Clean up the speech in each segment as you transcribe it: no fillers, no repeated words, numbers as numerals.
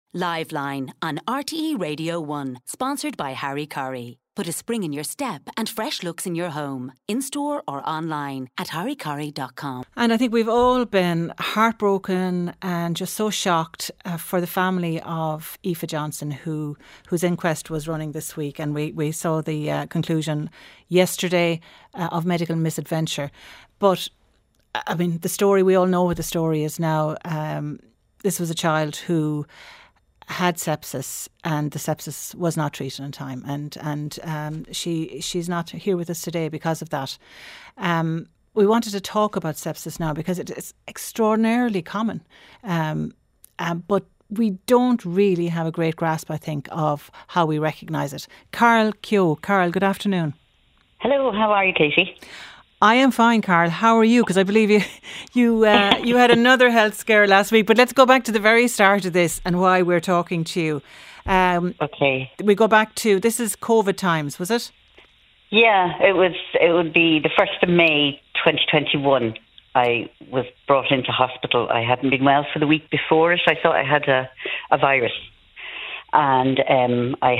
Liveline on RTE Radio 1, sponsored by Harry Curry. Put a spring in your step and fresh looks in your home, in-store or online at harrycurry.com. And I think we've all been heartbroken and just so shocked for the family of Aoife Johnston, whose inquest was running this week. And we saw the conclusion yesterday of medical misadventure. But, I mean, the story, we all know what the story is now. This was a child who had sepsis, and the sepsis was not treated in time, and she's not here with us today because of that. We wanted to talk about sepsis now because it is extraordinarily common, but we don't really have a great grasp, I think, of how we recognise it. Carol Keogh. Carol, good afternoon. Hello, how are you, Katie? I am fine, Carl. How are you? Because I believe you had another health scare last week. But let's go back to the very start of this and why we're talking to you. Okay. We go back to, this is COVID times, was it? Yeah, it would be the 1st of May 2021. I was brought into hospital. I hadn't been well for the week before it. I thought I had a virus. And I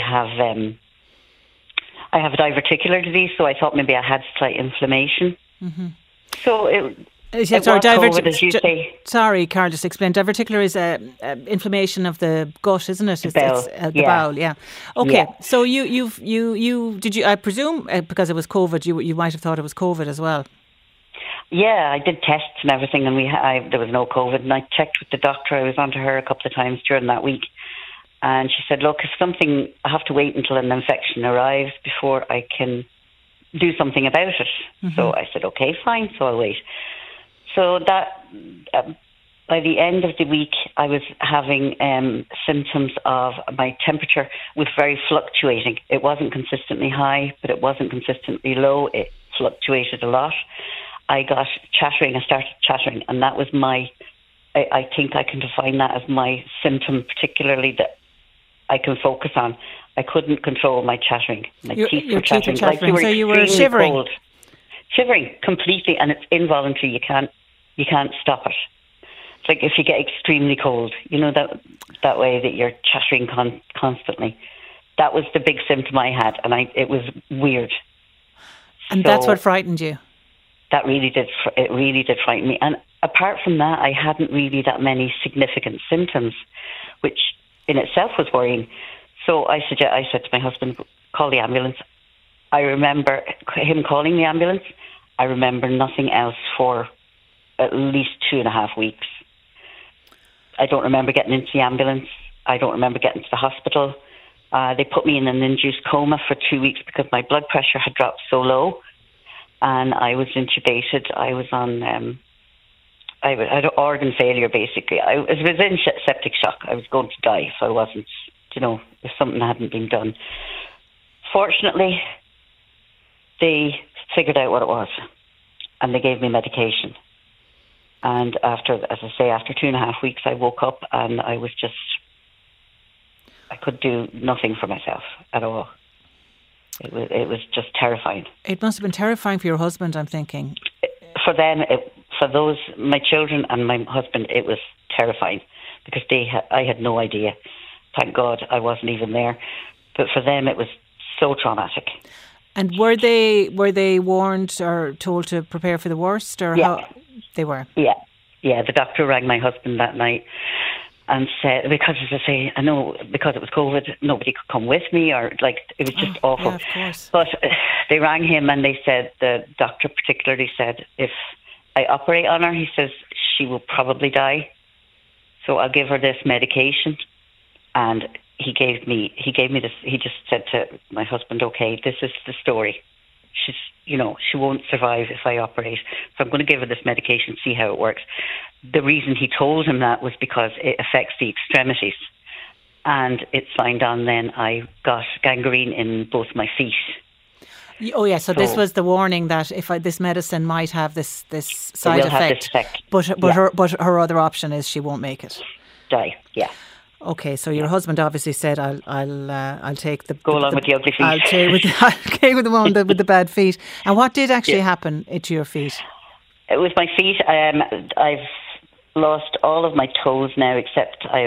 have a diverticular disease, so I thought maybe I had slight inflammation. Mm-hmm. So it was COVID, as you say. Sorry, Carl, just explain. Diverticular is inflammation of the gut, isn't it? The bowel. The bowel, yeah. Okay, yeah. So you I presume because it was COVID, you might have thought it was COVID as well. Yeah, I did tests and everything, and there was no COVID. And I checked with the doctor. I was on to her a couple of times during that week. And she said, look, I have to wait until an infection arrives before I can do something about it. Mm-hmm. So I said, okay, fine, so I'll wait. So that, by the end of the week, I was having symptoms of my temperature was very fluctuating. It wasn't consistently high, but it wasn't consistently low. It fluctuated a lot. I got chattering, I started chattering, and that was I think I can define that as my symptom, particularly that I can focus on. I couldn't control my chattering. My teeth were chattering. Like so you were shivering? Cold. Shivering completely, and it's involuntary. You can't stop it. It's like if you get extremely cold, that way that you're chattering constantly. That was the big symptom I had, and it was weird. And that's what frightened you? That really did. It really did frighten me. And apart from that, I hadn't really that many significant symptoms, which in itself was worrying. So I said to my husband, call the ambulance. I remember him calling the ambulance. I remember nothing else for at least 2.5 weeks. I don't remember getting into the ambulance. I don't remember getting to the hospital. They put me in an induced coma for 2 weeks because my blood pressure had dropped so low. And I was intubated. I was on... I had organ failure, basically. I was in septic shock. I was going to die if I wasn't, if something hadn't been done. Fortunately, they figured out what it was, and they gave me medication. And after 2.5 weeks, I woke up and I could do nothing for myself at all. It was just terrifying. It must have been terrifying for your husband, I'm thinking. For them, my children and my husband, it was terrifying because I had no idea. Thank God I wasn't even there. But for them, it was so traumatic. And were they warned or told to prepare for the worst, or yeah. How they were? Yeah. The doctor rang my husband that night and said, because as I say, I know because it was COVID, nobody could come with me, or it was just awful. Yeah, of course. But they rang him and they said, the doctor particularly said, if I operate on her, he says, she will probably die. So I'll give her this medication. And he gave me this, he just said to my husband, okay, this is the story. She won't survive if I operate. So I'm going to give her this medication, see how it works. The reason he told him that was because it affects the extremities. And it signed on then I got gangrene in both my feet. Oh yeah, so this was the warning that if this medicine might have this side effect. But her other option is she won't make it. Die, yeah. Okay, so your husband obviously said, "I'll take the go along with the ugly feet. I'll take with the one with the bad feet." And what did actually happen to your feet? It was my feet. I've lost all of my toes now, except I've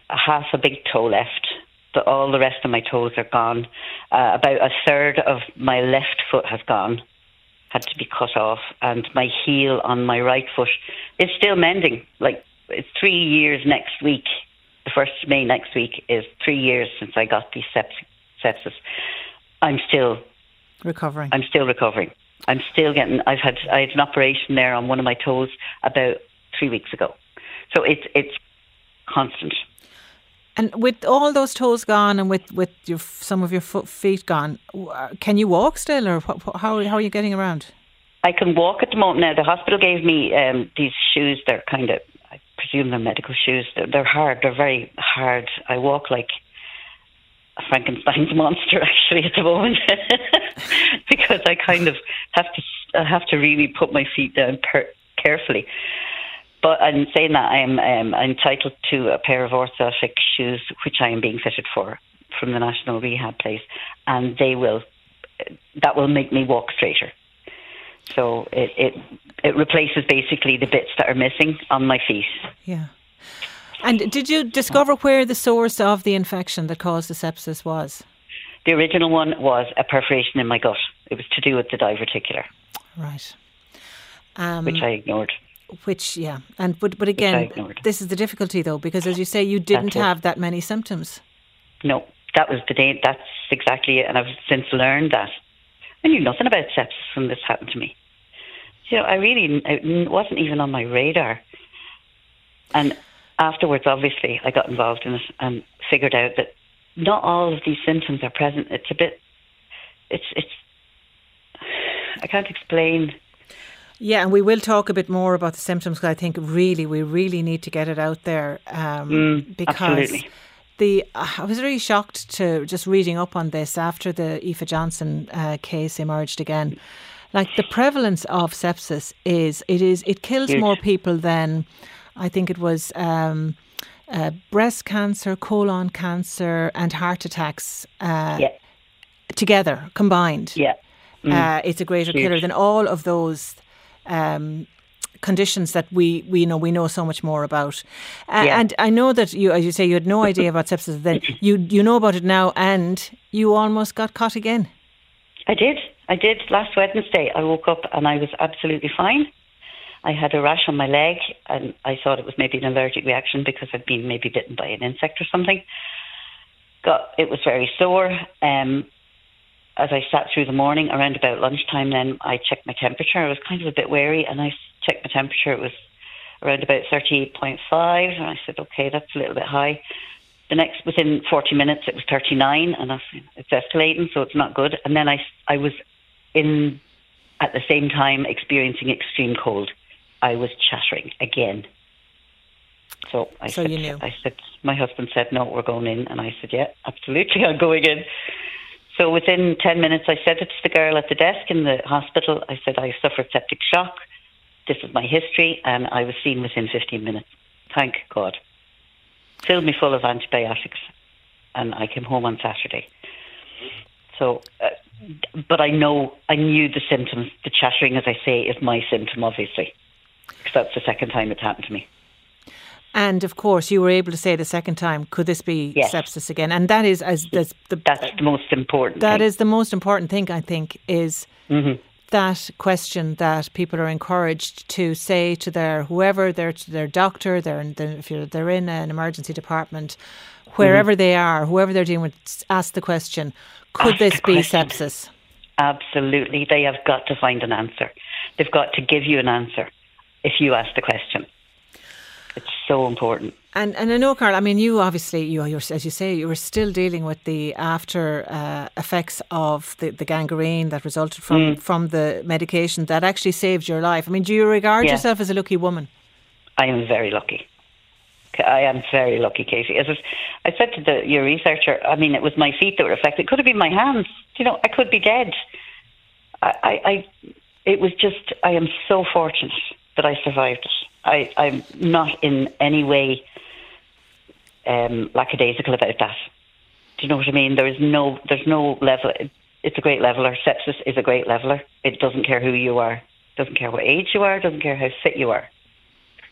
half a big toe left. All the rest of my toes are gone. About a third of my left foot has gone, had to be cut off, and my heel on my right foot is still mending. Like, it's 3 years next week. The 1st of May next week is 3 years since I got the sepsis. I'm still recovering. I'm still getting. I had an operation there on one of my toes about 3 weeks ago. So it's constant. And with all those toes gone and with some of your feet gone, can you walk still, or how are you getting around? I can walk at the moment. Now, the hospital gave me these shoes. They're kind of, I presume they're medical shoes. They're hard. They're very hard. I walk like a Frankenstein's monster, actually, at the moment, because I kind of have to really put my feet down carefully. But I'm saying that I am entitled to a pair of orthotic shoes, which I am being fitted for from the National Rehab place, and that will make me walk straighter. So it replaces basically the bits that are missing on my feet. Yeah. And did you discover where the source of the infection that caused the sepsis was? The original one was a perforation in my gut. It was to do with the diverticular. Right. Which I ignored. But again, this is the difficulty though, because as you say, you didn't have that many symptoms. No, that was the day. That's exactly it, and I've since learned that. I knew nothing about sepsis when this happened to me. You know, it wasn't even on my radar. And afterwards, obviously, I got involved in it and figured out that not all of these symptoms are present. It's a bit. It's. I can't explain. Yeah, and we will talk a bit more about the symptoms, because I think we really need to get it out there, because I was really shocked to just reading up on this after the Aoife Johnston case emerged again. Like, the prevalence of sepsis it kills more people than, I think it was breast cancer, colon cancer, and heart attacks together, combined. Yeah, it's a greater killer than all of those conditions that we know so much more about. And I know that you, as you say, you had no idea about sepsis then. You know about it now, and you almost got caught again. I did. Last Wednesday, I woke up and I was absolutely fine. I had a rash on my leg, and I thought it was maybe an allergic reaction because I'd been maybe bitten by an insect or something. It was very sore. As I sat through the morning, around about lunchtime, then I checked my temperature. I was kind of a bit wary, and I checked my temperature. It was around about 38.5, and I said, okay, that's a little bit high. Within 40 minutes, it was 39, and it's escalating, so it's not good. And then I was at the same time experiencing extreme cold. I was chattering again. So you knew. My husband said, no, we're going in. And I said, yeah, absolutely, I'm going in. So within 10 minutes, I said it to the girl at the desk in the hospital. I said, I suffered septic shock. This is my history. And I was seen within 15 minutes. Thank God. Filled me full of antibiotics. And I came home on Saturday. So, but I knew the symptoms. The chattering, as I say, is my symptom, obviously. Because that's the second time it's happened to me. And of course, you were able to say the second time, could this be sepsis again? And that is that's the most important. That is the most important thing, I think, is that question that people are encouraged to say to their doctor, if they're in an emergency department, wherever they are, whoever they're dealing with, ask the question: could this be sepsis? Absolutely, they have got to find an answer. They've got to give you an answer if you ask the question. It's so important. And I know, Carl, I mean, you obviously, you're, as you say, you were still dealing with the after effects of the gangrene that resulted from the medication that actually saved your life. I mean, do you regard yourself as a lucky woman? I am very lucky. I am very lucky, Katie. As I said to your researcher, I mean, it was my feet that were affected. It could have been my hands. You know, I could be dead. It was just, I am so fortunate that I survived it. I'm not in any way lackadaisical about that. Do you know what I mean? There's no level. It's a great leveler. Sepsis is a great leveler. It doesn't care who you are. Doesn't care what age you are. Doesn't care how fit you are.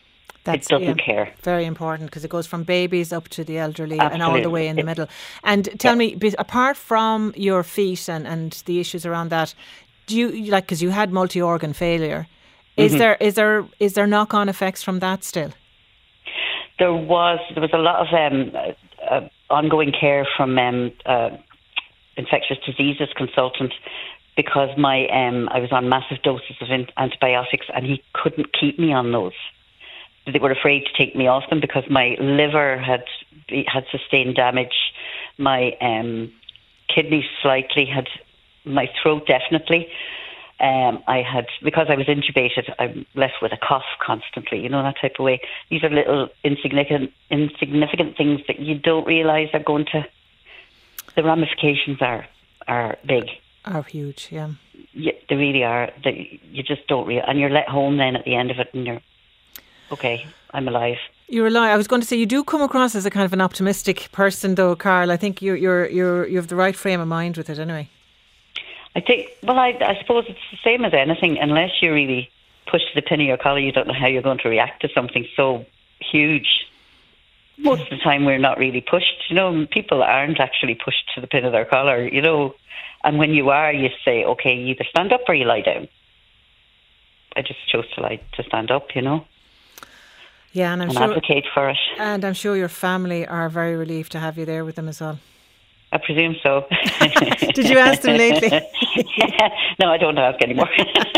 It doesn't care. Very important, because it goes from babies up to the elderly. Absolutely. And all the way in the middle. And tell me, apart from your feet and the issues around that, do you, like, because you had multi-organ failure, is there knock-on effects from that still? There was a lot of ongoing care from infectious diseases consultant, because I was on massive doses of antibiotics, and he couldn't keep me on those. They were afraid to take me off them because my liver had sustained damage, my kidneys slightly, had my throat definitely. Because I was intubated, I'm left with a cough constantly, that type of way. These are little insignificant things that you don't realise are going to. The ramifications are big. Are huge, yeah. Yeah, they really are. You just don't realize, and you're let home then at the end of it, and you're okay. I'm alive. You're alive. I was going to say, you do come across as a kind of an optimistic person, though, Carl. I think you have the right frame of mind with it, anyway. I think. Well, I suppose it's the same as anything. Unless you really push to the pin of your collar, you don't know how you're going to react to something so huge. Most of the time, we're not really pushed. People aren't actually pushed to the pin of their collar. And when you are, you say, okay, you either stand up or you lie down. I just chose to stand up. Yeah, and I'm advocate for it. And I'm sure your family are very relieved to have you there with them as well. I presume so. Did you ask them lately? No, I don't ask anymore.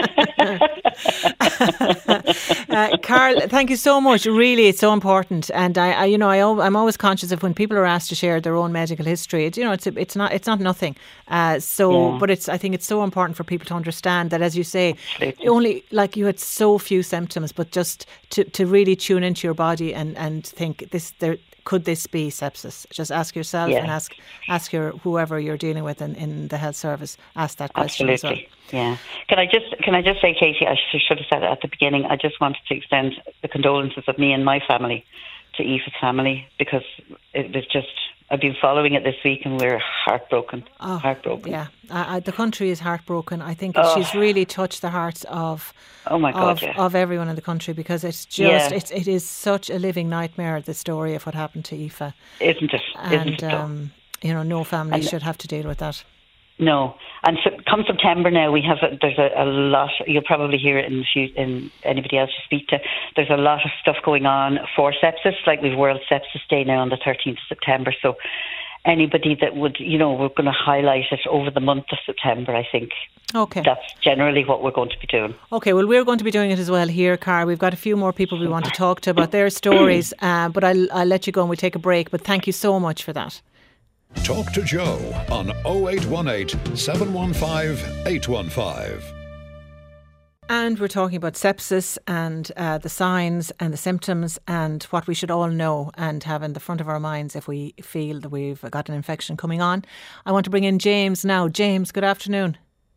Carl, thank you so much. Really, it's so important, and I'm always conscious of when people are asked to share their own medical history. It's not nothing. But I think it's so important for people to understand that, as you say, only like you had so few symptoms, but just to really tune into your body and think could this be sepsis? Just ask yourself and ask whoever you're dealing with in the health service. Ask that question as well. Yeah. Can I just say, Katie, I should have said it at the beginning. I just wanted to extend the condolences of me and my family to Aoife's family, because it was just. I've been following it this week, and we're heartbroken. Heartbroken. Yeah, the country is heartbroken. I think she's really touched the hearts of of everyone in the country, because it's just it is such a living nightmare, the story of what happened to Aoife. Isn't it? And no family should have to deal with that. No, and so come September now, there's a lot. You'll probably hear it in anybody else you speak to. There's a lot of stuff going on for sepsis. Like we've World Sepsis Day now on the 13th of September. So anybody that would, we're going to highlight it over the month of September. I think. Okay. That's generally what we're going to be doing. Okay, well, we're going to be doing it as well here, Carl. We've got a few more people we want to talk to about their stories, but I'll let you go and we'll take a break. But thank you so much for that. Talk to Joe on 0818 715 815. And we're talking about sepsis and the signs and the symptoms and what we should all know and have in the front of our minds if we feel that we've got an infection coming on. I want to bring in James now. James, good afternoon.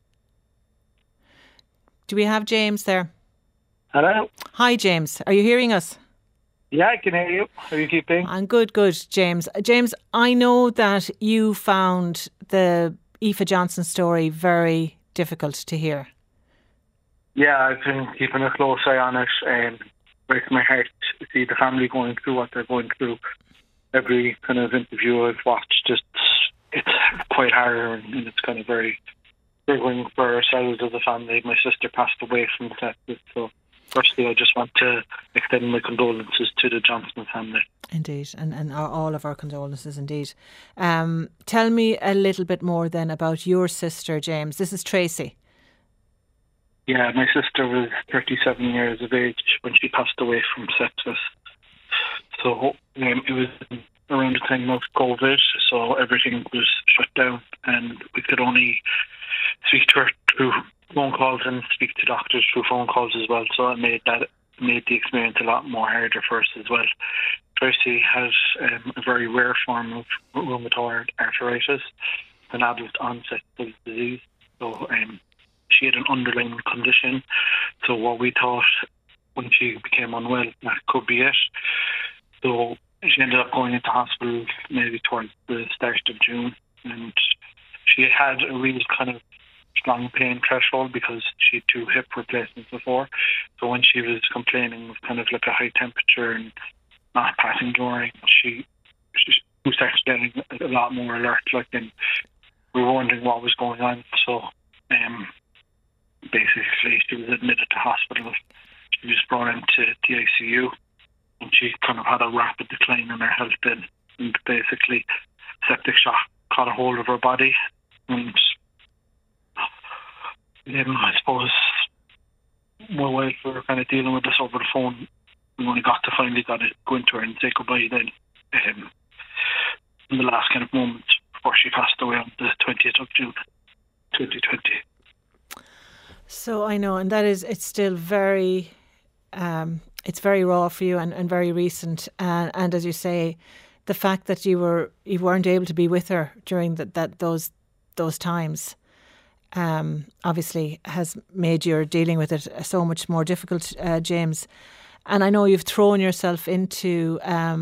Do we have James there? Hello. Hi, James. Are you hearing us? Yeah, I can hear you. How are you keeping? I'm good, James. James, I know that you found the Aoife Johnston story very difficult to hear. Yeah, I've been keeping a close eye on it. Breaks my heart to see the family going through what they're going through. Every kind of interview I've watched, it's quite hard, and it's kind of very struggling for ourselves as a family. My sister passed away from sepsis, so firstly, I just want to extend my condolences to the Johnston family. Indeed, and all of our condolences indeed. Tell me a little bit more then about your sister, James. This is Tracy. Yeah, my sister was 37 years of age when she passed away from sepsis. So it was around the time of COVID, so everything was shut down, and we could only speak to her through phone calls and speak to doctors through phone calls as well. So it made the experience a lot more harder for us as well. Tracy has a very rare form of rheumatoid arthritis, an adult onset of disease. So she had an underlying condition. So what we thought when she became unwell, that could be it. So she ended up going into hospital maybe towards the start of June, and she had a real kind of strong pain threshold because she had 2 hip replacements before. So when she was complaining of kind of like a high temperature and not passing during, she was actually getting a lot more alert, like, and we were wondering what was going on. So basically she was admitted to hospital. She was brought into the ICU and she kind of had a rapid decline in her health then, and basically septic shock caught a hold of her body, and I suppose while we were kind of dealing with this over the phone, we only finally got to go into her and say goodbye then, in the last kind of moments before she passed away on the 20th of June 2020. So I know, and that is, it's still very, it's very raw for you and very recent. And as you say, the fact that you weren't able to be with her during those times, obviously has made your dealing with it so much more difficult, James. And I know you've thrown yourself into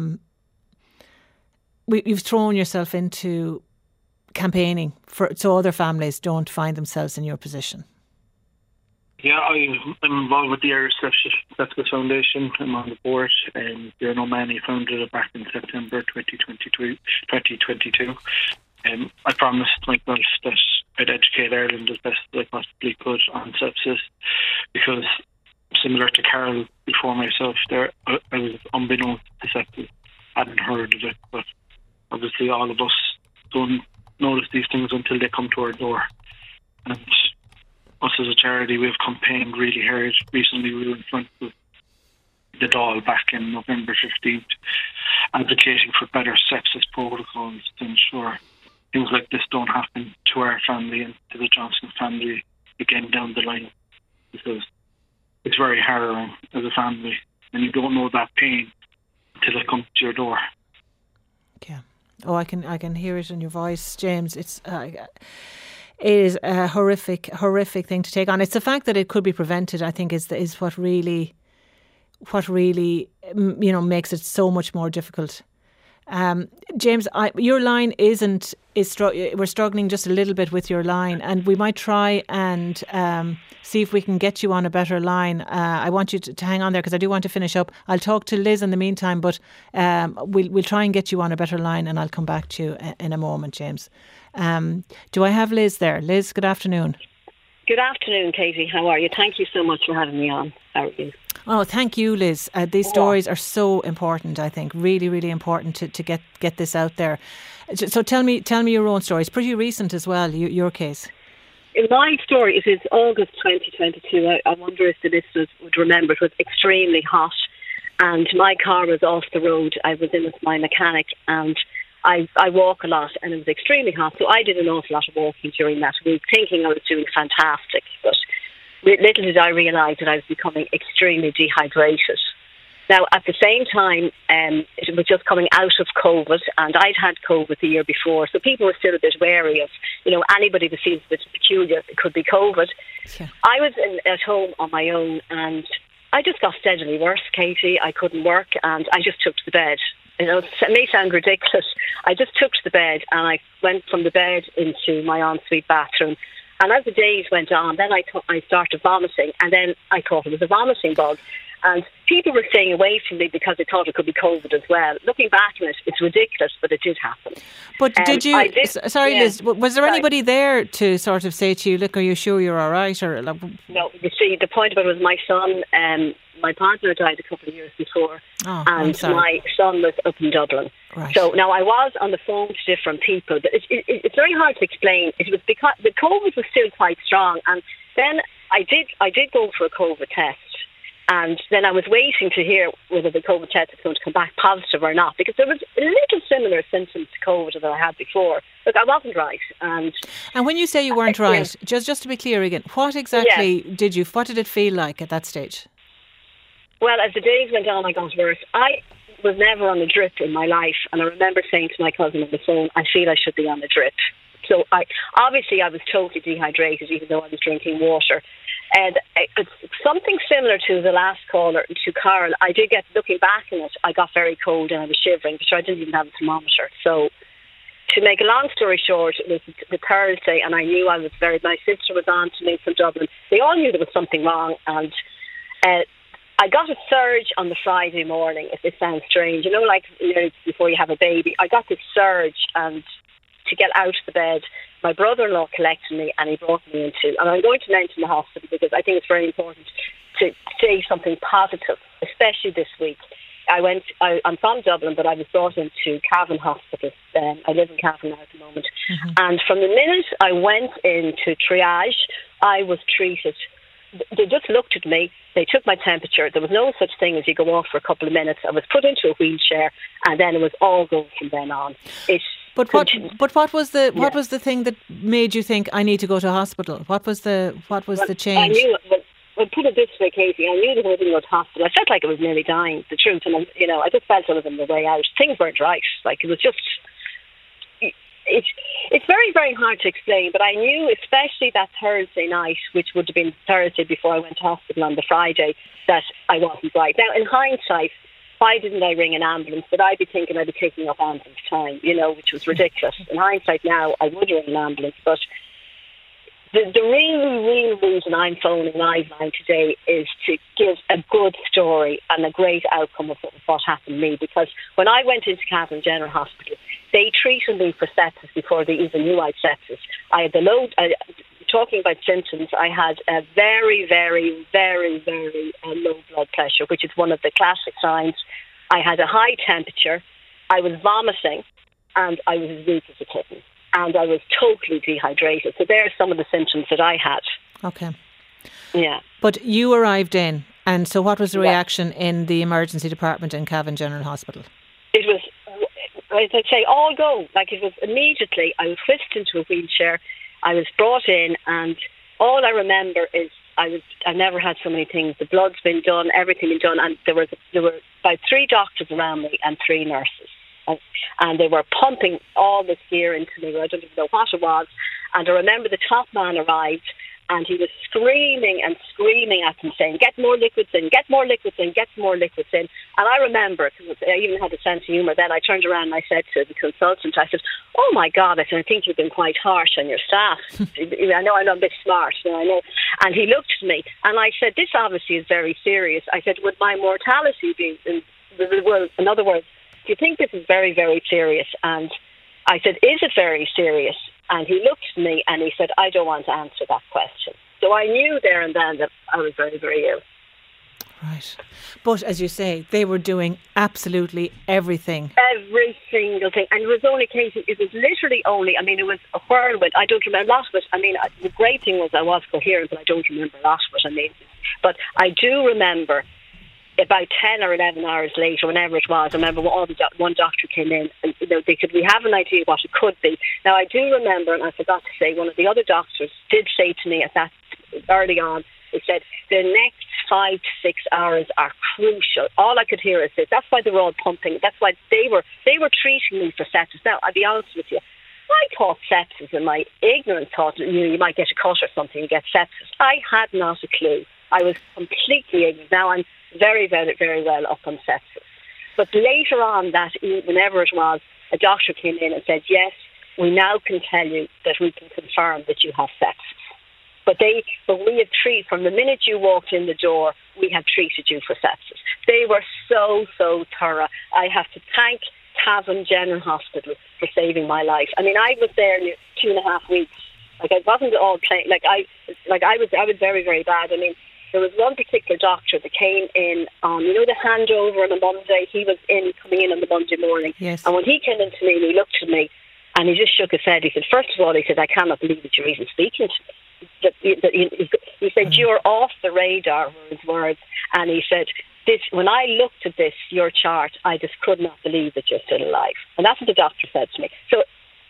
campaigning so other families don't find themselves in your position. Yeah, I'm involved with the Irish Sepsis Foundation. I'm on the board, and Bjorn O'Mahony founded it back in September 2022. I promised myself that I'd educate Ireland as best as I possibly could on sepsis, because similar to Carol before myself, I was unbeknownst to sepsis. I hadn't heard of it, but obviously all of us don't notice these things until they come to our door. And us as a charity, we've campaigned really hard. Recently we were in front of the Dáil back in November 15th, advocating for better sepsis protocols to ensure things like this don't happen to our family and to the Johnson family again down the line, because it's very harrowing as a family and you don't know that pain until it comes to your door. Yeah. Oh, I can hear it in your voice, James. It is a horrific thing to take on. It's the fact that it could be prevented, I think, is what really makes it so much more difficult. James, your line we're struggling just a little bit with your line, and we might try and see if we can get you on a better line. I want you to hang on there because I do want to finish up. I'll talk to Liz in the meantime, but we'll try and get you on a better line, and I'll come back to you in a moment, James. Do I have Liz there? Liz, good afternoon. Good afternoon, Katie. How are you? Thank you so much for having me on. How are you? Oh, thank you, Liz. These stories are so important, I think. Really, really important to get this out there. So tell me your own story. It's pretty recent as well, your case. In my story, it is August 2022. I wonder if the listeners would remember. It was extremely hot and my car was off the road. I was in with my mechanic and I walk a lot and it was extremely hot. So I did an awful lot of walking during that week, thinking I was doing fantastic. But little did I realise that I was becoming extremely dehydrated. Now, at the same time, it was just coming out of COVID, and I'd had COVID the year before, so people were still a bit wary of, anybody that feels a bit peculiar, it could be COVID. Yeah. I was at home on my own, and I just got steadily worse, Katie. I couldn't work, and I just took to the bed. It may sound ridiculous. I just took to the bed, and I went from the bed into my ensuite bathroom. And as the days went on, then I started vomiting, and then I thought it was a vomiting bug. And people were staying away from me because they thought it could be COVID as well. Looking back on it, it's ridiculous, but it did happen. But did you... Liz, was there anybody there to sort of say to you, look, are you sure you're all right? Or No, you see, the point about it was my son... my partner died a couple of years before, and my son was up in Dublin. Right. So now I was on the phone to different people, but it's very hard to explain. It was because the COVID was still quite strong, and then I did go for a COVID test, and then I was waiting to hear whether the COVID test was going to come back positive or not, because there was a little similar symptoms to COVID that I had before. Look, I wasn't right, and when you say you weren't right, just to be clear again, what exactly what did it feel like at that stage? Well, as the days went on, I got worse. I was never on a drip in my life, and I remember saying to my cousin on the phone, I feel I should be on a drip. So I was totally dehydrated, even though I was drinking water. And it's something similar to the last caller, to Carol. I did get, looking back on it, I got very cold and I was shivering, but I didn't even have a thermometer. So to make a long story short, it was the Thursday, and I knew my sister was on to me from Dublin. They all knew there was something wrong, and I got a surge on the Friday morning, if this sounds strange. Before you have a baby, I got this surge, and to get out of the bed, my brother-in-law collected me, and he brought me into, and I'm going to mention the hospital because I think it's very important to say something positive, especially this week. I'm from Dublin, but I was brought into Cavan Hospital. I live in Cavan now at the moment. Mm-hmm. And from the minute I went into triage, I was treated. They just looked at me. They took my temperature. There was no such thing as you go off for a couple of minutes. I was put into a wheelchair, and then it was all go from then on. What was the thing that made you think I need to go to hospital? What was the change? I knew. Well, put it this way, Katie. I knew that I didn't go to hospital. I felt like I was nearly dying. The truth, and I just felt I was on the way out. Things weren't right. Like, it was just. It's very, very hard to explain, but I knew, especially that Thursday night, which would have been Thursday before I went to hospital on the Friday, that I wasn't right. Now, in hindsight, why didn't I ring an ambulance? But I'd be thinking I'd be taking up ambulance time, which was ridiculous. In hindsight now, I would ring an ambulance, but the real reason I'm phoning Liveline today is to give a good story and a great outcome of what happened to me, because when I went into Cavan General Hospital, they treated me for sepsis before they even knew I had sepsis. I had talking about symptoms, I had a very, very, very, very low blood pressure, which is one of the classic signs. I had a high temperature, I was vomiting, and I was as weak as a kitten. And I was totally dehydrated. So there are some of the symptoms that I had. Okay. Yeah. But you arrived in, and so what was the reaction in the emergency department in Cavan General Hospital? It was, as I say, all go. Like, it was immediately, I was whisked into a wheelchair, I was brought in, and all I remember is I never had so many things. The blood's been done, everything been done, and there were about 3 doctors around me and 3 nurses. And they were pumping all this gear into me. I don't even know what it was. And I remember the top man arrived, and he was screaming and screaming at them, saying, "Get more liquids in, get more liquids in, get more liquids in." And I remember, because I even had a sense of humour then, I turned around and I said to the consultant, I said, "Oh my God," I said, "I think you've been quite harsh on your staff." I know I'm a bit smart, I know. And he looked at me, and I said, "This obviously is very serious." I said, "Would my mortality be, in other words, do you think this is very, very serious?" And I said, "Is it very serious?" And he looked at me and he said, "I don't want to answer that question." So I knew there and then that I was very, very ill. Right. But as you say, they were doing absolutely everything. Every single thing. And it was only, Katie, it was literally only, it was a whirlwind. I don't remember a lot of it. The great thing was I was coherent, but I don't remember a lot of it. But I do remember about 10 or 11 hours later, whenever it was, I remember one doctor came in and we have an idea what it could be. Now, I do remember, and I forgot to say, one of the other doctors did say to me at that early on, he said, "The next 5 to 6 hours are crucial." All I could hear is this. That's why they were all pumping. That's why they were treating me for sepsis. Now, I'll be honest with you, I thought sepsis, in my ignorance, thought you might get a cut or something and get sepsis. I had not a clue. I was completely ignorant. Now I'm very, very, very well up on sepsis. But later on that evening, whenever it was, a doctor came in and said, "Yes, we now can tell you that we can confirm that you have sepsis." But we had treated, from the minute you walked in the door, we had treated you for sepsis. They were so, so thorough. I have to thank Cavan General Hospital for saving my life. I was there 2.5 weeks. Like, I wasn't all plain. I was very, very bad. There was one particular doctor that came in on, the handover on a Monday. He was coming in on the Monday morning. Yes. And when he came in to me and he looked at me and he just shook his head, he said, "First of all," he said, "I cannot believe that you're even speaking to me." He said, "You're off the radar," were his words. And he said, when I looked at this, your chart, I just could not believe that you're still alive. And that's what the doctor said to me. So,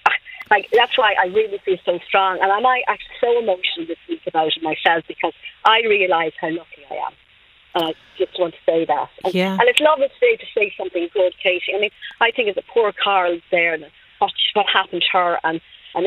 that's why I really feel so strong. And I'm actually so emotional this week about it myself, because I realise how lucky I am. And I just want to say that. And it's lovely today to say something good, Katie. I think it's a poor Carl's there and what happened to her. And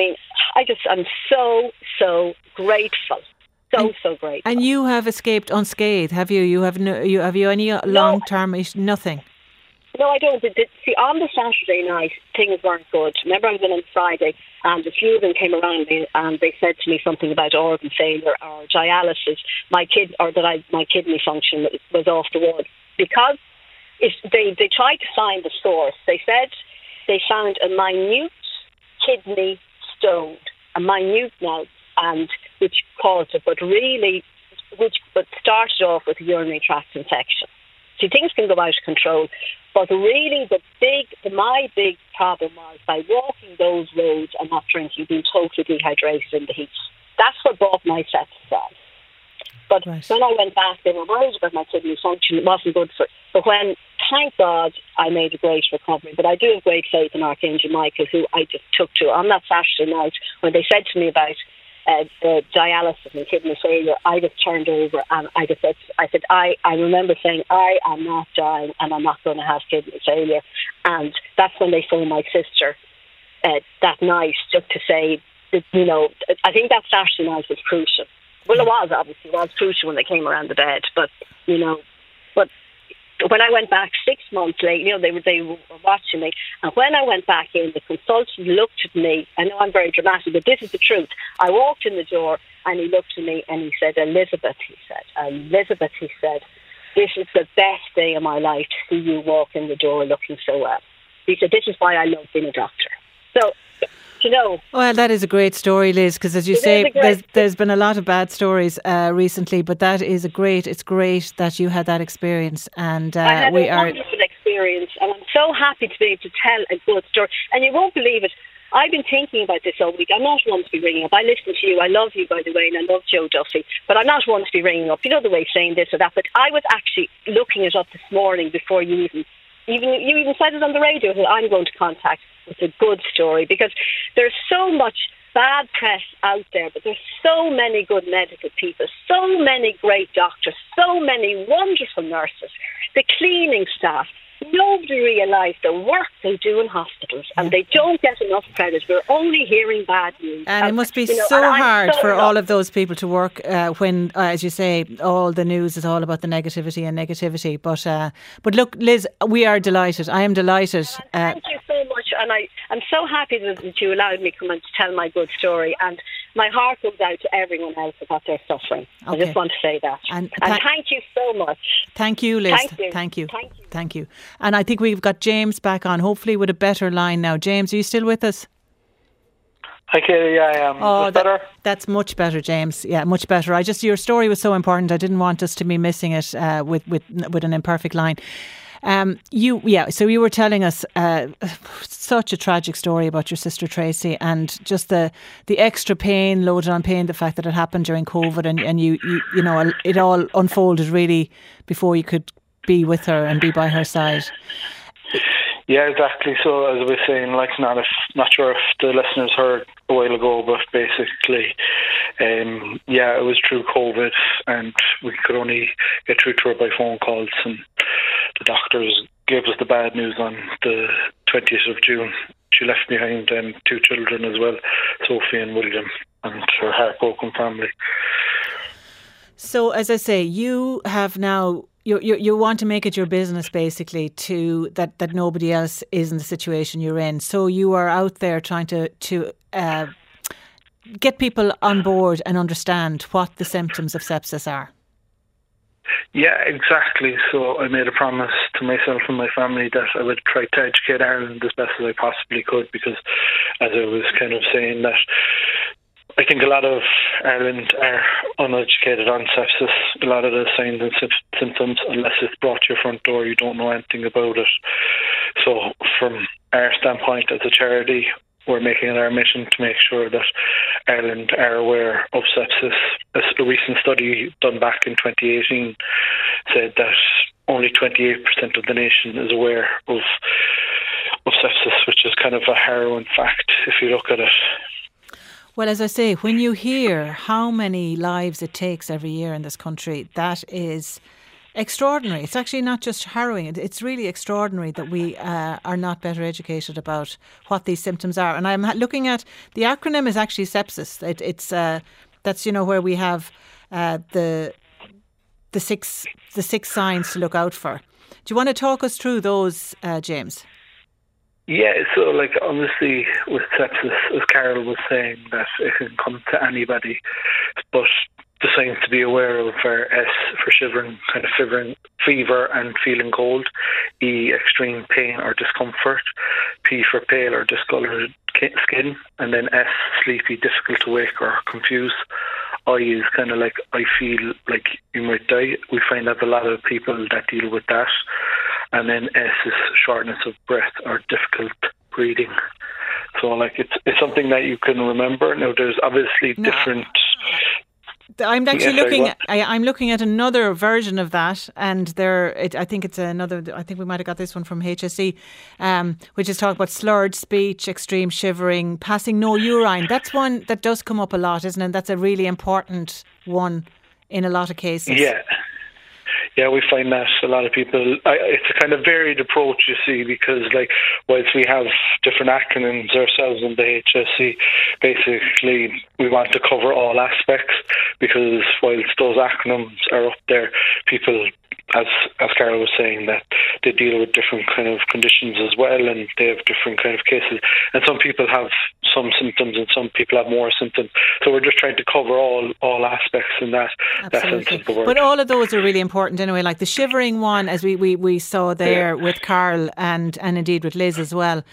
I'm so, so grateful. So grateful. And you have escaped unscathed, have you? Have you any long-term issue? Nothing? No, I don't. See, on the Saturday night, things weren't good. Remember, I was in on Friday, and a few of them came around me, and they said to me something about organ failure or dialysis. My kidney function was off the wall because they tried to find the source. They said they found a minute kidney stone, a minute now, and which caused it, but started off with a urinary tract infection. See, things can go out of control, but really my big problem was by walking those roads and not drinking, being totally dehydrated in the heat. That's what brought my sepsis on. But when I went back, they were worried about my kidney function. It wasn't good for it. But thank God, I made a great recovery. But I do have great faith in Archangel Michael, who I just took to on that Saturday night when they said to me about the dialysis and kidney failure. I just turned over and I said, I remember saying, I am not dying and I'm not going to have kidney failure. And that's when they phoned my sister that night just to say, that, I think that Saturday night was crucial. Well, it was crucial when they came around the bed, but when I went back 6 months later, they were watching me, and when I went back in, the consultant looked at me. I know I'm very dramatic, but this is the truth. I walked in the door, and he looked at me, and he said, Elizabeth, he said, this is the best day of my life to see you walk in the door looking so well. He said, this is why I love being a doctor. So, Well, that is a great story, Liz, because as you say, there's been a lot of bad stories recently, but it's great that you had that experience. And I had a wonderful experience, and I'm so happy to be able to tell a good story. And you won't believe it, I've been thinking about this all week. I'm not one to be ringing up. I listen to you. I love you, by the way, and I love Joe Duffy. But I'm not one to be ringing up. You know the way saying this or that. But I was actually looking it up this morning before you even said it on the radio. That I'm going to contact. It's a good story because there's so much bad press out there, but there's so many good medical people, so many great doctors, so many wonderful nurses, the cleaning staff. Nobody realised the work they do in hospitals, and they don't get enough credit. We're only hearing bad news. And it must be so hard for all of those people to work when, as you say, all the news is all about the negativity. But look, Liz, we are delighted. I am delighted. Thank you so much, and I'm so happy that you allowed me to come and tell my good story. And my heart goes out to everyone else about their suffering. Okay. I just want to say that. And thank you so much. Thank you, Liz. Thank you. And I think we've got James back on, hopefully with a better line now. James, are you still with us? Hi, Katie. Yeah, I am. Oh, better? That's much better, James. Yeah, much better. Your story was so important. I didn't want us to be missing it with an imperfect line. So you were telling us such a tragic story about your sister Tracy, and just the extra pain, loaded on pain, the fact that it happened during COVID, and you it all unfolded really before you could be with her and be by her side. Yeah, exactly. So as I was saying, not sure if the listeners heard a while ago, but basically, it was through COVID, and we could only get through to her by phone calls, and the doctors gave us the bad news on the 20th of June. She left behind 2 children as well, Sophie and William, and her heartbroken family. So, as I say, you have now. You want to make it your business, basically, to that nobody else is in the situation you're in. So you are out there trying to get people on board and understand what the symptoms of sepsis are. Yeah, exactly. So I made a promise to myself and my family that I would try to educate Ireland as best as I possibly could, because, as I was kind of saying, that I think a lot of Ireland are uneducated on sepsis. A lot of the signs and symptoms, unless it's brought to your front door, you don't know anything about it. So from our standpoint as a charity, we're making it our mission to make sure that Ireland are aware of sepsis. A recent study done back in 2018 said that only 28% of the nation is aware of sepsis, which is kind of a harrowing fact if you look at it. Well, as I say, when you hear how many lives it takes every year in this country, that is extraordinary. It's actually not just harrowing. It's really extraordinary that we are not better educated about what these symptoms are. And I'm looking at, the acronym is actually sepsis. That's where we have the six signs to look out for. Do you want to talk us through those, James? Yeah, so like obviously with sepsis, as Carol was saying, that it can come to anybody, but the signs to be aware of are S for shivering, kind of fever and feeling cold, E extreme pain or discomfort, P for pale or discoloured skin, and then S sleepy, difficult to wake or confused. I is kind of like I feel like you might die. We find that a lot of people that deal with that. And then S is shortness of breath or difficult breathing. So like it's something that you can remember. Now there's obviously different. I'm actually I'm looking at another version of that, and I think it's another. I think we might have got this one from HSE, which is talking about slurred speech, extreme shivering, passing no urine. That's one that does come up a lot, isn't it? That's a really important one in a lot of cases. Yeah, we find that a lot of people, it's a kind of varied approach, you see, because like whilst we have different acronyms ourselves in the HSE, basically we want to cover all aspects, because whilst those acronyms are up there, people, as Carol was saying, that they deal with different kind of conditions as well, and they have different kind of cases. And some people have some symptoms and some people have more symptoms. So we're just trying to cover all aspects in that sense of the word. But all of those are really important anyway, like the shivering one, as we saw there with Carl and indeed with Liz as well.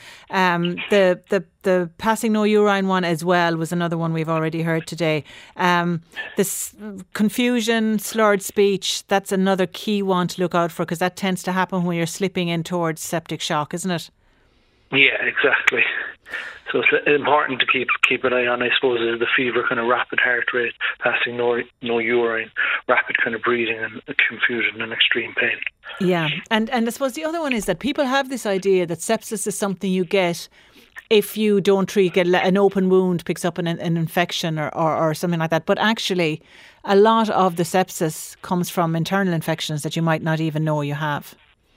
The passing no urine one as well was another one we've already heard today. This confusion, slurred speech, that's another key one to look out for, because that tends to happen when you're slipping in towards septic shock, isn't it? Yeah, exactly. So it's important to keep an eye on, I suppose, is the fever, kind of rapid heart rate, passing no urine, rapid kind of breathing and confusion and extreme pain. Yeah, and I suppose the other one is that people have this idea that sepsis is something you get if you don't treat, get an open wound picks up an infection or something like that. But actually, a lot of the sepsis comes from internal infections that you might not even know you have.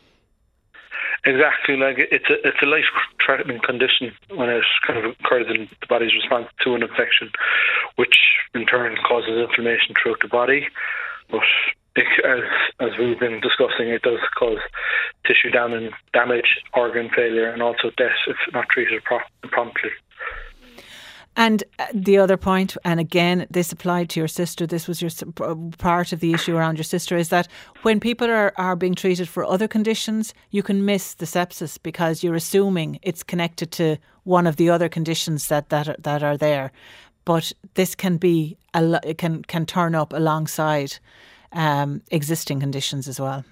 Exactly, like it's a life-threatening condition when it kind of occurs in the body's response to an infection, which in turn causes inflammation throughout the body. But as we've been discussing, it does cause tissue damage, organ failure, and also death if not treated promptly. And the other point, and again, this applied to your sister, this was your part of the issue around your sister, is that when people are being treated for other conditions, you can miss the sepsis because you're assuming it's connected to one of the other conditions that are there. But this can be can turn up alongside existing conditions as well.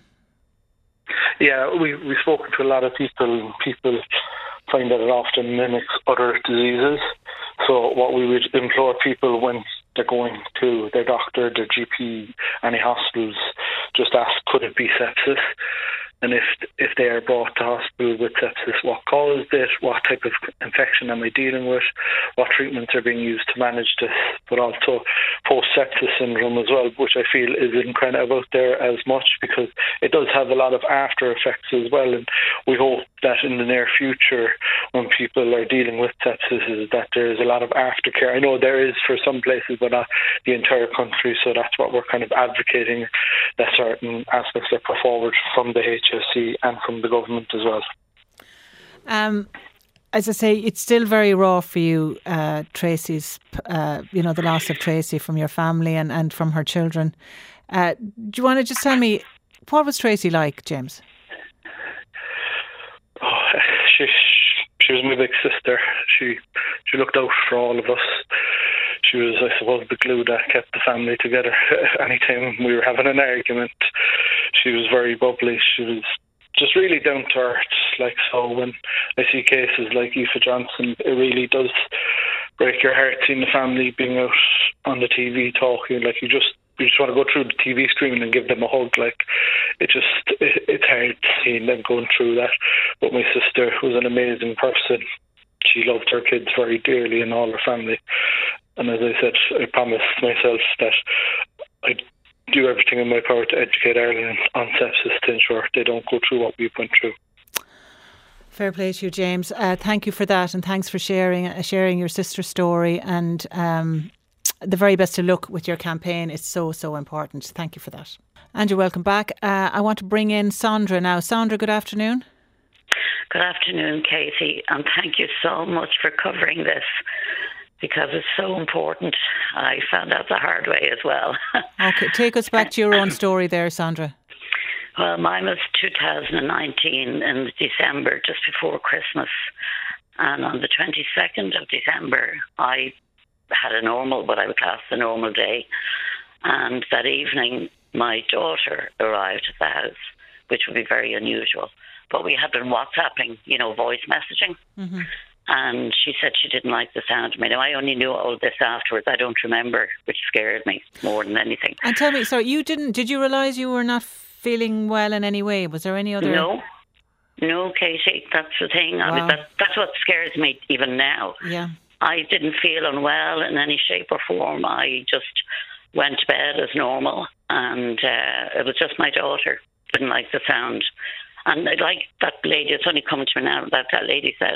Yeah, we've spoken to a lot of people. People find that it often mimics other diseases. So what we would implore people when they're going to their doctor, their GP, any hospitals, just ask, could it be sepsis? And if they are brought to hospital with sepsis, what caused it? What type of infection am I dealing with? What treatments are being used to manage this? But also post-sepsis syndrome as well, which I feel isn't kind of out there as much because it does have a lot of after effects as well. And we hope that in the near future, when people are dealing with sepsis, is that there is a lot of aftercare. I know there is for some places, but not the entire country. So that's what we're kind of advocating, that certain aspects are put forward from the HSE and from the government as well. As I say, it's still very raw for you, Tracy's, the loss of Tracy from your family and from her children. Do you want to just tell me, what was Tracy like, James? Oh, she was my big sister. She looked out for all of us. She was, I suppose, the glue that kept the family together. Anytime we were having an argument, she was very bubbly. She was just really down to earth. Like, so when I see cases like Aoife Johnson, it really does break your heart seeing the family being out on the TV talking. Like, you just want to go through the TV screen and give them a hug. Like, it's hard seeing them going through that. But my sister was an amazing person. She loved her kids very dearly and all her family. And as I said, I promised myself that I'd do everything in my power to educate Ireland on sepsis to ensure they don't go through what we went through. Fair play to you, James. Thank you for that, and thanks for sharing your sister's story. And the very best of luck with your campaign. It's so, so important. Thank you for that. Andrew, welcome back. I want to bring in Sandra now. Sandra, good afternoon. Good afternoon, Katie, and thank you so much for covering this, because it's so important. I found out the hard way as well. Okay, take us back to your own story there, Sandra. Well, mine was 2019 in December, just before Christmas. And on the 22nd of December, I had a normal, what I would class a normal day. And that evening, my daughter arrived at the house, which would be very unusual. But we had been WhatsApping, voice messaging. Mm-hmm. And she said she didn't like the sound of me. Now, I only knew all this afterwards. I don't remember, which scared me more than anything. And tell me, sorry, did you realise you were not feeling well in any way? Was there any other... No, Katie, that's the thing. Wow. I mean, that's what scares me even now. Yeah. I didn't feel unwell in any shape or form. I just went to bed as normal. And it was just my daughter didn't like the sound. And like that lady, it's only come to me now that lady said,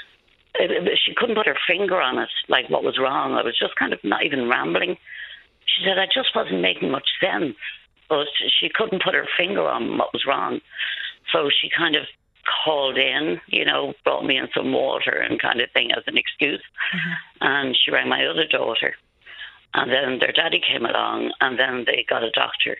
she couldn't put her finger on it, like what was wrong. I was just kind of not even rambling. She said, I just wasn't making much sense. But she couldn't put her finger on what was wrong. So she kind of called in, brought me in some water and kind of thing as an excuse. Mm-hmm. And she rang my other daughter. And then their daddy came along, and then they got a doctor.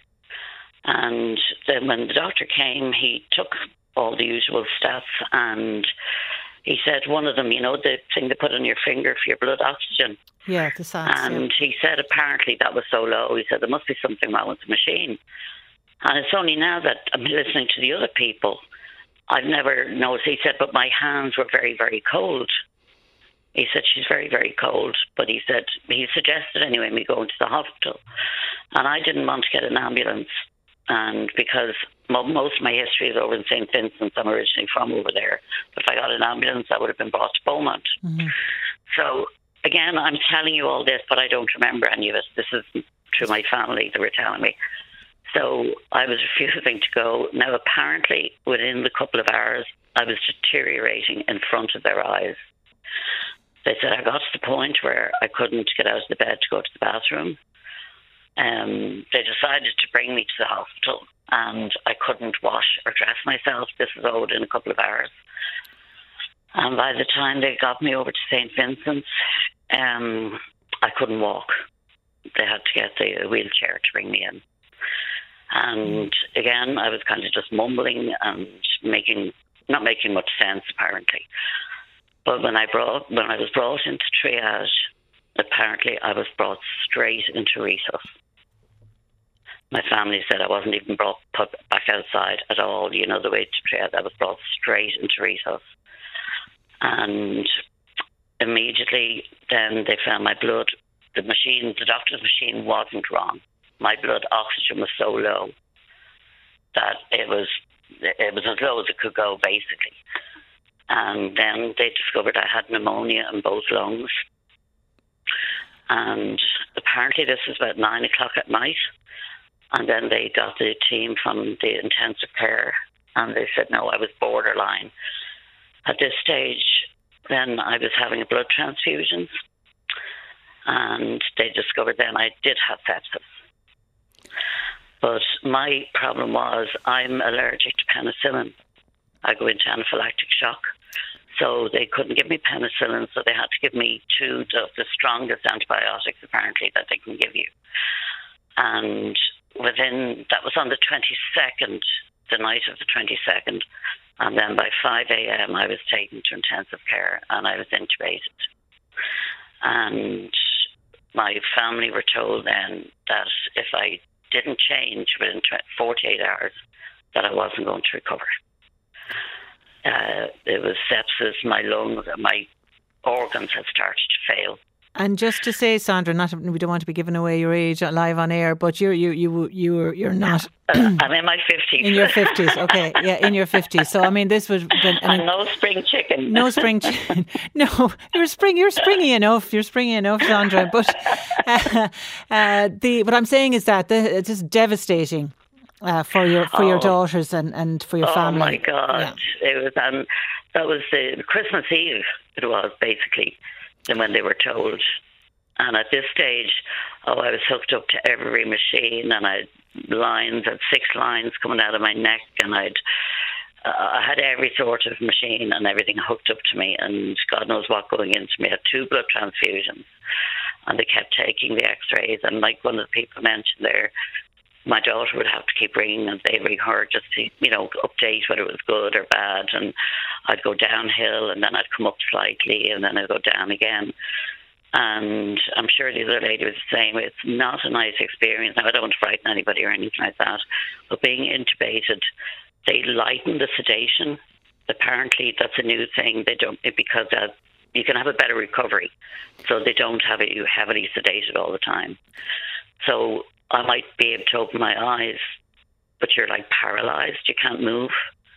And then when the doctor came, he took all the usual stats, and he said one of them, the thing they put on your finger for your blood oxygen. Yeah, the sats. And he said apparently that was so low. He said there must be something wrong with the machine. And it's only now that I'm listening to the other people, I've never noticed. He said, but my hands were very, very cold. He said, she's very, very cold. But he suggested anyway me going to the hospital. And I didn't want to get an ambulance. And because most of my history is over in St. Vincent's, I'm originally from over there. But if I got an ambulance, I would have been brought to Beaumont. Mm-hmm. So, again, I'm telling you all this, but I don't remember any of it. This is through my family, they were telling me. So I was refusing to go. Now, apparently, within the couple of hours, I was deteriorating in front of their eyes. They said I got to the point where I couldn't get out of the bed to go to the bathroom. They decided to bring me to the hospital, and I couldn't wash or dress myself. This was all within a couple of hours. And by the time they got me over to St. Vincent's, I couldn't walk. They had to get the wheelchair to bring me in. And again, I was kind of just mumbling and not making much sense, apparently. But when I was brought into triage, apparently I was brought straight into resus. My family said I wasn't even put back outside at all, the way to triage. I was brought straight into resus. And immediately then they found my blood. The doctor's machine wasn't wrong. My blood oxygen was so low that it was as low as it could go, basically. And then they discovered I had pneumonia in both lungs. And apparently this was about 9 o'clock at night. And then they got the team from the intensive care, and they said, no, I was borderline. At this stage, then I was having a blood transfusion. And they discovered then I did have sepsis. But my problem was I'm allergic to penicillin. I go into anaphylactic shock. So they couldn't give me penicillin, so they had to give me 2 of the strongest antibiotics, apparently, that they can give you. And that was on the 22nd, the night of the 22nd. And then by 5 a.m. I was taken to intensive care and I was intubated. And my family were told then that if I didn't change within 48 hours, that I wasn't going to recover. It was sepsis, my lungs, my organs had started to fail. And just to say, Sandra, we don't want to be giving away your age live on air, but you're not. I'm in my 50s. In your 50s, okay, yeah, in your 50s. So I mean, this was. And no spring chicken. No spring chicken. No, you're springy enough. You're springy enough, Sandra. But what I'm saying is that it's just devastating. For your daughters and for your family. Oh my God! Yeah. It was, that was the Christmas Eve. It was basically, and when they were told, And at this stage, I was hooked up to every machine, and I had 6 lines coming out of my neck, and I had every sort of machine and everything hooked up to me, and God knows what going into me. I had 2 blood transfusions, and they kept taking the x-rays, and like one of the people mentioned there, my daughter would have to keep ringing and they'd ring her just to, update whether it was good or bad, and I'd go downhill and then I'd come up slightly and then I'd go down again. And I'm sure the other lady was the same. It's not a nice experience. Now, I don't want to frighten anybody or anything like that, but being intubated, they lighten the sedation. Apparently, that's a new thing. They don't, because you can have a better recovery, so they don't have you heavily sedated all the time. So I might be able to open my eyes, but you're like paralyzed. You can't move.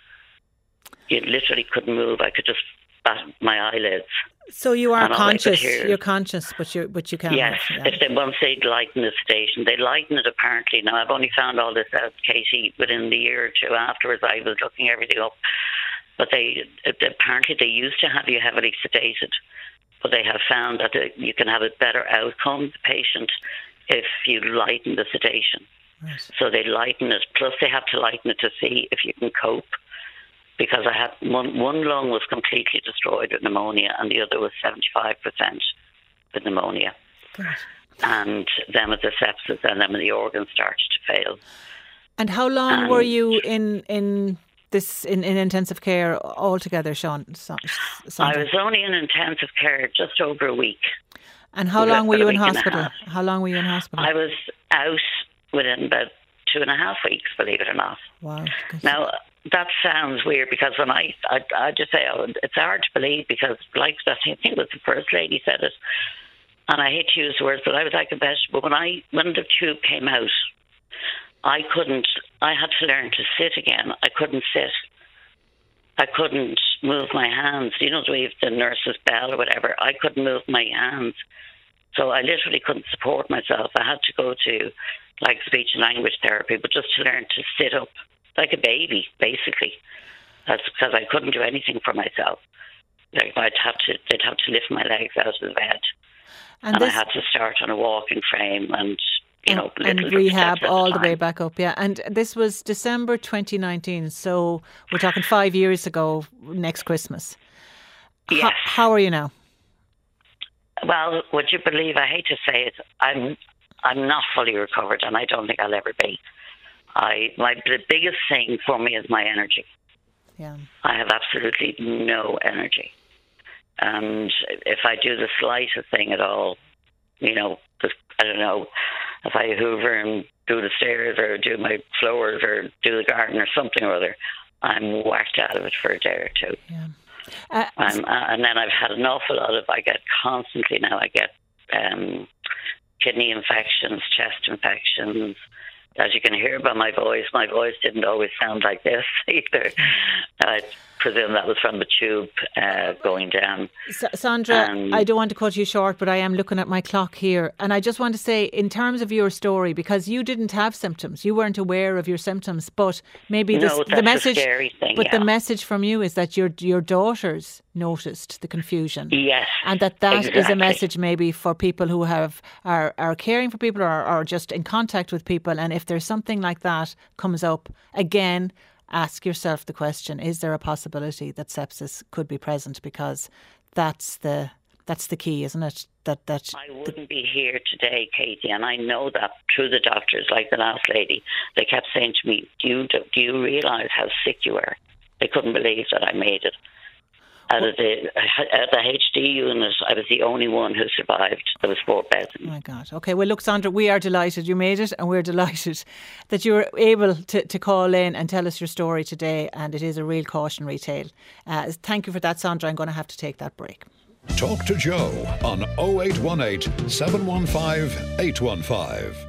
You literally couldn't move. I could just bat my eyelids. So you are conscious. You're conscious, but you can't. Yes. Move, yeah. Once they lighten the sedation, they lighten it apparently. Now I've only found all this out, Katie, within the year or two afterwards. I was looking everything up, but apparently they used to have you heavily sedated, but they have found that you can have a better outcome, the patient, if you lighten the sedation. Right. So they lighten it. Plus they have to lighten it to see if you can cope. Because I had one lung was completely destroyed with pneumonia, and the other was 75% with pneumonia. Good. And then with the sepsis, and then when the organs started to fail. And how long were you in intensive care altogether, Sandra? I was only in intensive care just over a week. And how long were you in hospital? How long were you in hospital? I was out within about 2.5 weeks, believe it or not. Wow. Now, that sounds weird because when I just say, it's hard to believe because, like I think it was the first lady said it, and I hate to use the words, but I was like a vegetable. When the tube came out, I had to learn to sit again. I couldn't sit. I couldn't move my hands. You know, the way the nurse's bell or whatever, I couldn't move my hands. So I literally couldn't support myself. I had to go to like speech and language therapy, but just to learn to sit up like a baby, basically. That's because I couldn't do anything for myself. Like they'd have to lift my legs out of the bed, and I had to start on a walking frame and and rehab all the way back up. Yeah, and this was December 2019, so we're talking 5 years ago. Next Christmas. Yes. How are you now? Well, would you believe? I hate to say it. I'm not fully recovered, and I don't think I'll ever be. The biggest thing for me is my energy. Yeah. I have absolutely no energy. And if I do the slightest thing at all, just, I don't know, if I hoover and do the stairs or do my floors or do the garden or something or other, I'm whacked out of it for a day or two. Yeah. And then I've had an awful lot of, I get kidney infections, chest infections. As you can hear by my voice didn't always sound like this either. I presume that was from the tube going down. Sandra, I don't want to cut you short, but I am looking at my clock here. And I just want to say, in terms of your story, because you didn't have symptoms, you weren't aware of your symptoms, but maybe the message, a scary thing, but the message from you is that your daughters noticed the confusion. Yes, and that exactly. Is a message maybe for people who are caring for people or just in contact with people. And if there's something like that comes up again, ask yourself the question: is there a possibility that sepsis could be present? Because that's the key, isn't it? That I wouldn't be here today, Katie, and I know that through the doctors, like the last lady. They kept saying to me, "Do you realise how sick you were?" They couldn't believe that I made it. At the HD unit, I was the only one who survived. There was 4 beds. Oh my God. Okay, well look, Sandra, we are delighted you made it, and we're delighted that you were able to call in and tell us your story today, and it is a real cautionary tale. Thank you for that, Sandra. I'm going to have to take that break. Talk to Joe on 0818 715 815.